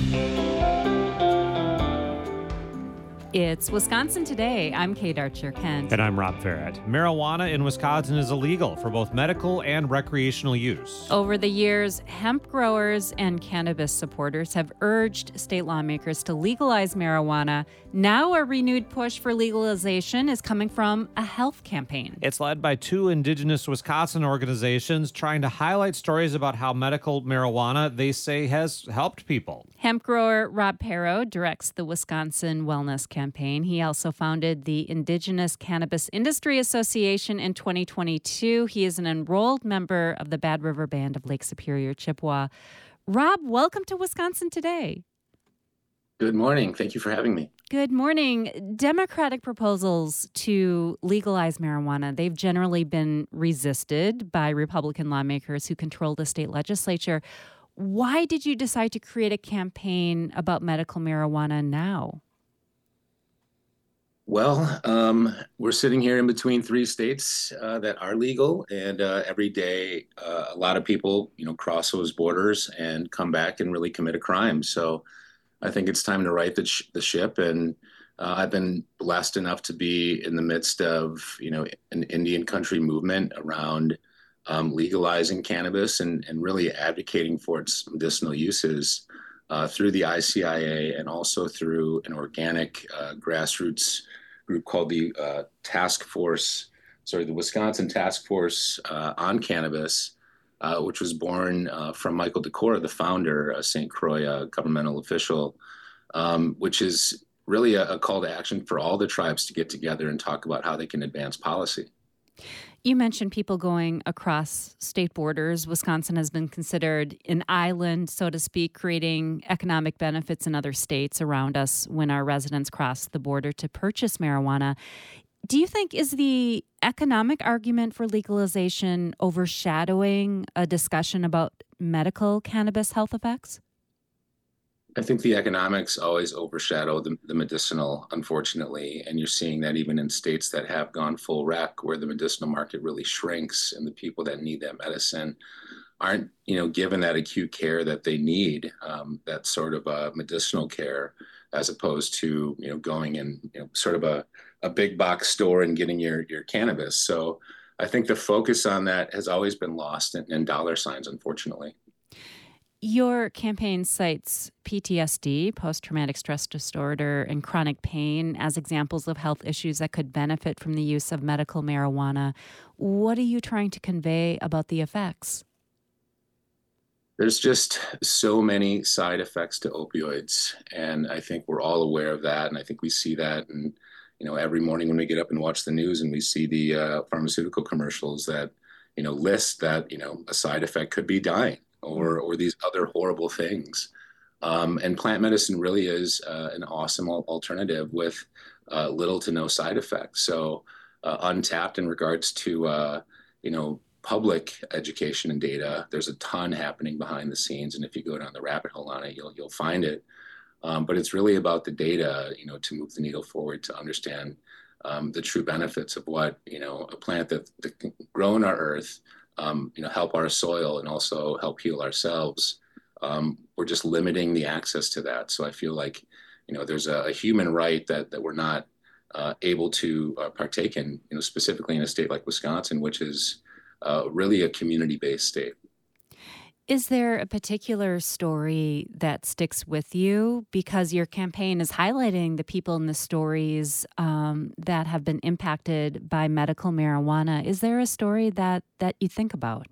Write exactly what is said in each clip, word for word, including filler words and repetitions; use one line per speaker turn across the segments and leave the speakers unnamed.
It's Wisconsin Today. I'm Kate Archer-Kent.
And I'm Rob Farrett. Marijuana in Wisconsin is illegal for both medical and recreational use.
Over the years, hemp growers and cannabis supporters have urged state lawmakers to legalize marijuana. Now a renewed push for legalization is coming from a health campaign.
It's led by two indigenous Wisconsin organizations trying to highlight stories about how medical marijuana, they say, has helped people.
Hemp grower Rob Pero directs the Wisconsin Wellness Campaign. He also founded the Indigenous Cannabis Industry Association in twenty twenty-two. He is an enrolled member of the Bad River Band of Lake Superior, Chippewa. Rob, welcome to Wisconsin Today.
Good morning. Thank you for having me.
Good morning. Democratic proposals to legalize marijuana, they've generally been resisted by Republican lawmakers who control the state legislature. Why did you decide to create a campaign about medical marijuana now?
Well, um, we're sitting here in between three states uh, that are legal, and uh, every day uh, a lot of people, you know, cross those borders and come back and really commit a crime. So I think it's time to right the, sh- the ship. And uh, I've been blessed enough to be in the midst of, you know, an Indian country movement around um, legalizing cannabis and, and really advocating for its medicinal uses uh, through the I C I A and also through an organic uh, grassroots group called the uh, Task Force, sorry, the Wisconsin Task Force uh, on Cannabis, uh, which was born uh, from Michael DeCora, the founder, a Saint Croix uh, governmental official, um, which is really a, a call to action for all the tribes to get together and talk about how they can advance policy.
You mentioned people going across state borders. Wisconsin has been considered an island, so to speak, creating economic benefits in other states around us when our residents cross the border to purchase marijuana. Do you think is the economic argument for legalization overshadowing a discussion about medical cannabis health effects?
I think the economics always overshadow the, the medicinal, unfortunately, and you're seeing that even in states that have gone full rec, where the medicinal market really shrinks, and the people that need that medicine aren't, you know, given that acute care that they need, um, that sort of uh, medicinal care, as opposed to, you know, going in, you know, sort of a, a big box store and getting your your cannabis. So I think the focus on that has always been lost in, in dollar signs, unfortunately.
Your campaign cites P T S D, post-traumatic stress disorder, and chronic pain as examples of health issues that could benefit from the use of medical marijuana. What are you trying to convey about the effects?
There's just so many side effects to opioids, and I think we're all aware of that, and I think we see that, and you know, every morning when we get up and watch the news and we see the uh, pharmaceutical commercials that, you know, list that, you know, a side effect could be dying, or or these other horrible things. Um, and plant medicine really is uh, an awesome alternative with uh, little to no side effects. So uh, untapped in regards to, uh, you know, public education and data, there's a ton happening behind the scenes. And if you go down the rabbit hole on it, you'll you'll find it. Um, but it's really about the data, you know, to move the needle forward, to understand um, the true benefits of what, you know, a plant that, that can grow in our earth, Um, you know, help our soil and also help heal ourselves. Um, we're just limiting the access to that. So I feel like, you know, there's a, a human right that that we're not uh, able to uh, partake in, you know, specifically in a state like Wisconsin, which is uh, really a community-based state.
Is there a particular story that sticks with you? Because your campaign is highlighting the people in the stories um, that have been impacted by medical marijuana. Is there a story that, that you think about?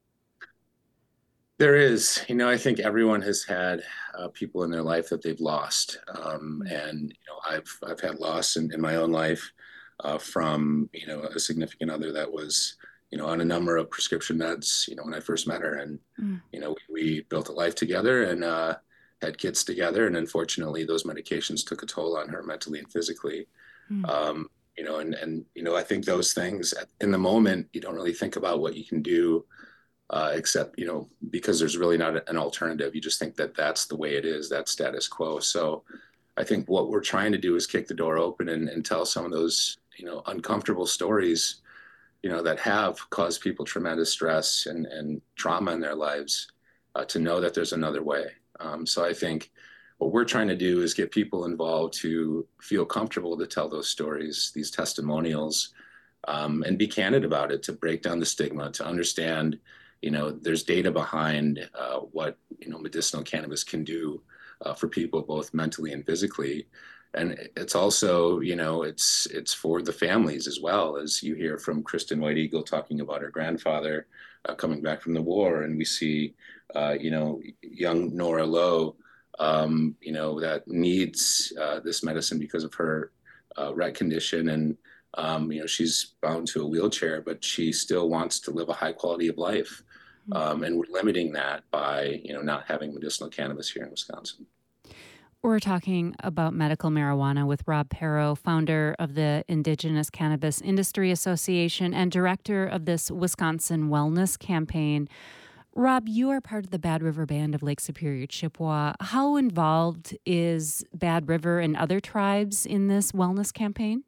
There is. You know, I think everyone has had uh, people in their life that they've lost. Um, and, you know, I've, I've had loss in, in my own life uh, from, you know, a significant other that was, you know, on a number of prescription meds, you know, when I first met her. And, mm. you know, we, we built a life together and uh, had kids together. And unfortunately, those medications took a toll on her mentally and physically. Mm. Um, you know, and, and, you know, I think those things in the moment, you don't really think about what you can do, uh, except, you know, because there's really not an alternative. You just think that that's the way it is, that's status quo. So I think what we're trying to do is kick the door open and, and tell some of those, you know, uncomfortable stories, you know, that have caused people tremendous stress and, and trauma in their lives, uh, to know that there's another way. Um, so I think what we're trying to do is get people involved to feel comfortable to tell those stories, these testimonials, um, and be candid about it, to break down the stigma, to understand, you know, there's data behind uh, what, you know, medicinal cannabis can do uh, for people, both mentally and physically. And it's also, you know, it's it's for the families as well. As you hear from Kristen White Eagle talking about her grandfather uh, coming back from the war, and we see, uh, you know, young Nora Lowe, um, you know, that needs uh, this medicine because of her uh, Rett condition, and um, you know, she's bound to a wheelchair, but she still wants to live a high quality of life, um, and we're limiting that by, you know, not having medicinal cannabis here in Wisconsin.
We're talking about medical marijuana with Rob Pero, founder of the Indigenous Cannabis Industry Association and director of this Wisconsin Wellness Campaign. Rob, you are part of the Bad River Band of Lake Superior Chippewa. How involved is Bad River and other tribes in this wellness campaign?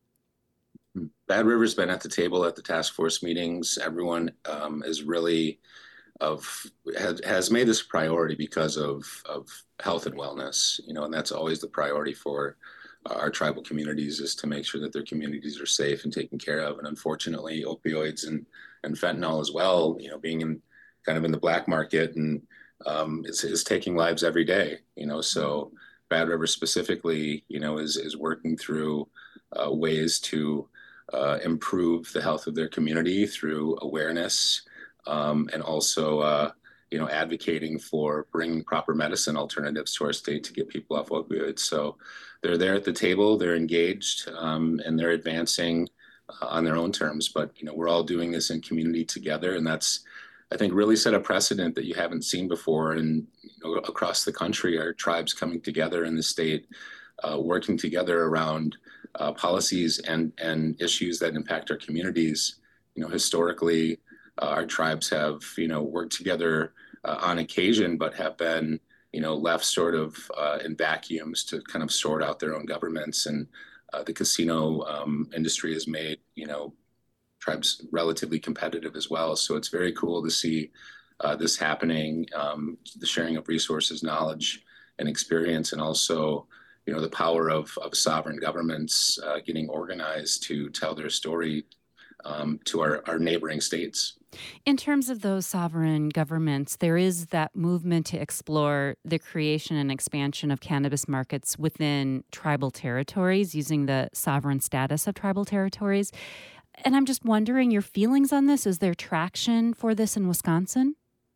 Bad River's been at the table at the task force meetings. Everyone um, is really of has, has made this a priority because of of health and wellness, you know, and that's always the priority for uh, our tribal communities, is to make sure that their communities are safe and taken care of. And unfortunately, opioids and and fentanyl as well, you know, being in kind of in the black market, and um, is, is taking lives every day, you know. So Bad River specifically, you know, is is working through uh, ways to uh, improve the health of their community through awareness. Um, and also, uh, you know, advocating for bringing proper medicine alternatives to our state to get people off opioids. So they're there at the table, they're engaged, um, and they're advancing uh, on their own terms. But, you know, we're all doing this in community together. And that's, I think, really set a precedent that you haven't seen before. And, you know, across the country, our tribes coming together in the state, uh, working together around uh, policies and, and issues that impact our communities. You know, historically, Uh, our tribes have, you know, worked together uh, on occasion, but have been, you know, left sort of uh, in vacuums to kind of sort out their own governments. And uh, the casino um, industry has made, you know, tribes relatively competitive as well. So it's very cool to see uh, this happening, um, the sharing of resources, knowledge, and experience, and also, you know, the power of, of sovereign governments uh, getting organized to tell their story um, to our, our neighboring states.
In terms of those sovereign governments, there is that movement to explore the creation and expansion of cannabis markets within tribal territories, using the sovereign status of tribal territories. And I'm just wondering your feelings on this. Is there traction for this in Wisconsin?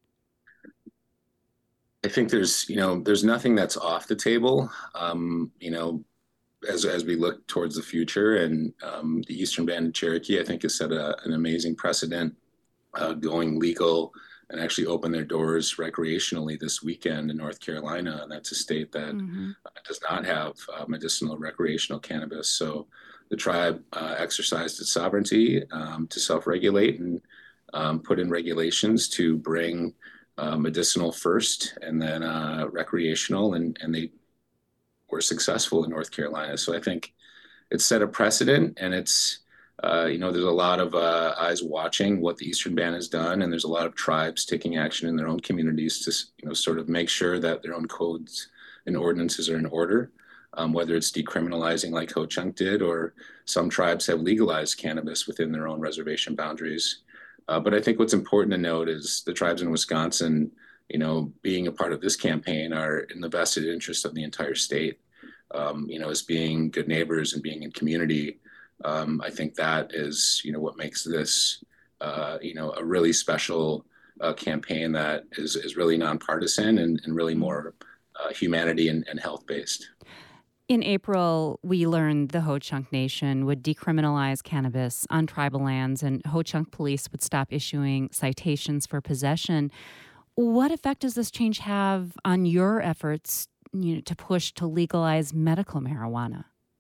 I think there's, you know, there's nothing that's off the table, um, you know, as as we look towards the future. And um, the Eastern Band of Cherokee, I think, has set a, an amazing precedent, Uh, going legal and actually open their doors recreationally this weekend in North Carolina. And that's a state that mm-hmm. uh, does not have uh, medicinal recreational cannabis. So the tribe uh, exercised its sovereignty um, to self-regulate and um, put in regulations to bring uh, medicinal first and then uh, recreational. And, and they were successful in North Carolina. So I think it's set a precedent, and it's, Uh, you know, there's a lot of uh, eyes watching what the Eastern Band has done, and there's a lot of tribes taking action in their own communities to, you know, sort of make sure that their own codes and ordinances are in order, um, whether it's decriminalizing like Ho-Chunk did, or some tribes have legalized cannabis within their own reservation boundaries. Uh, but I think what's important to note is the tribes in Wisconsin, you know, being a part of this campaign, are in the vested interest of the entire state, um, you know, as being good neighbors and being in community. Um, I think that is, you know, what makes this, uh, you know, a really special uh, campaign that is, is really nonpartisan and, and really more uh, humanity and, and health-based.
In April, we learned the Ho-Chunk Nation would decriminalize cannabis on tribal lands, and Ho-Chunk police would stop issuing citations for possession. What effect does this change have on your efforts, you know, to push to legalize medical marijuana?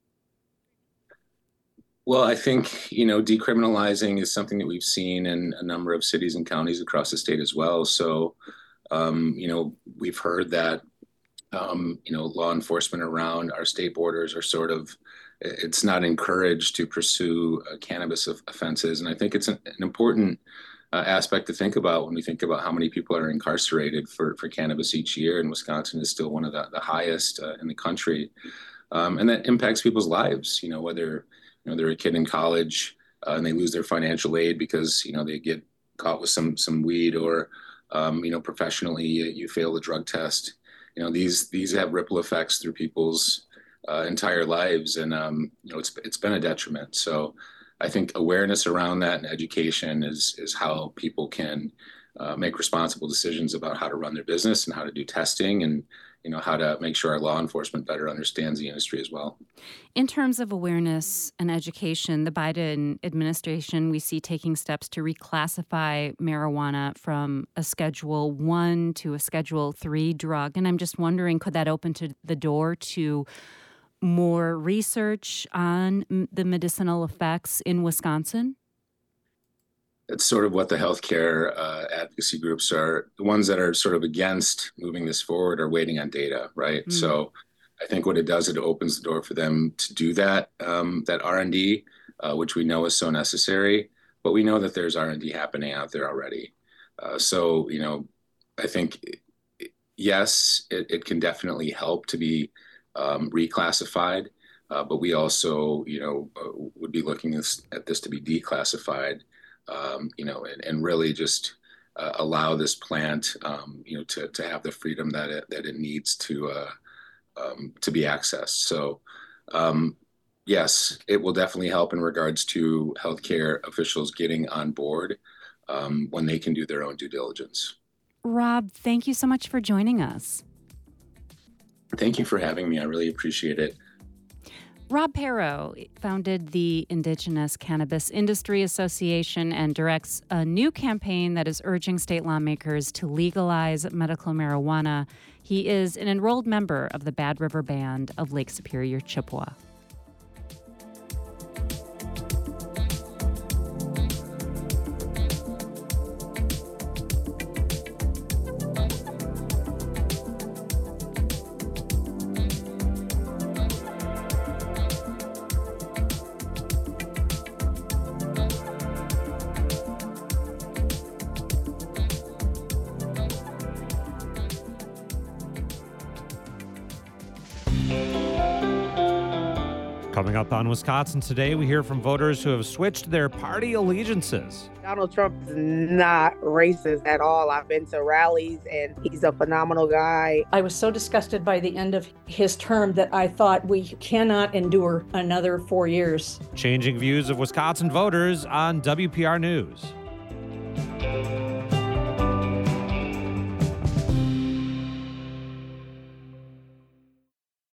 Well, I think, you know, decriminalizing is something that we've seen in a number of cities and counties across the state as well. So, um, you know, we've heard that, um, you know, law enforcement around our state borders are sort of, it's not encouraged to pursue uh, cannabis offenses. And I think it's an, an important uh, aspect to think about when we think about how many people are incarcerated for, for cannabis each year. And Wisconsin is still one of the, the highest uh, in the country. Um, and that impacts people's lives, you know, whether, you know, they're a kid in college uh, and they lose their financial aid because, you know, they get caught with some, some weed, or, um, you know, professionally you, you fail a drug test. You know, these, these have ripple effects through people's uh, entire lives. And, um, you know, it's, it's been a detriment. So I think awareness around that and education is, is how people can uh, make responsible decisions about how to run their business and how to do testing, and, you know, how to make sure our law enforcement better understands the industry as well.
In terms of awareness and education, the Biden administration, we see taking steps to reclassify marijuana from a Schedule One to a Schedule Three drug. And I'm just wondering, could that open to the door to more research on the medicinal effects in Wisconsin?
It's sort of what the healthcare uh, advocacy groups are. The ones that are sort of against moving this forward are waiting on data, right? Mm. So I think what it does, it opens the door for them to do that, um, that R and D, uh, which we know is so necessary. But we know that there's R and D happening out there already. Uh, so, you know, I think, yes, it, it can definitely help to be um, reclassified. Uh, but we also, you know, uh, would be looking at this to be declassified. Um, you know, and, and really just uh, allow this plant, um, you know, to, to have the freedom that it, that it needs to uh, um, to be accessed. So, um, yes, it will definitely help in regards to healthcare officials getting on board um, when they can do their own due diligence.
Rob, thank you so much for joining us.
Thank you for having me. I really appreciate it.
Rob Pero founded the Indigenous Cannabis Industry Association and directs a new campaign that is urging state lawmakers to legalize medical marijuana. He is an enrolled member of the Bad River Band of Lake Superior, Chippewa.
Coming up on Wisconsin Today, we hear from voters who have switched their party allegiances.
Donald Trump is not racist at all. I've been to rallies, and he's a phenomenal guy.
I was so disgusted by the end of his term that I thought we cannot endure another four years.
Changing views of Wisconsin voters on W P R News.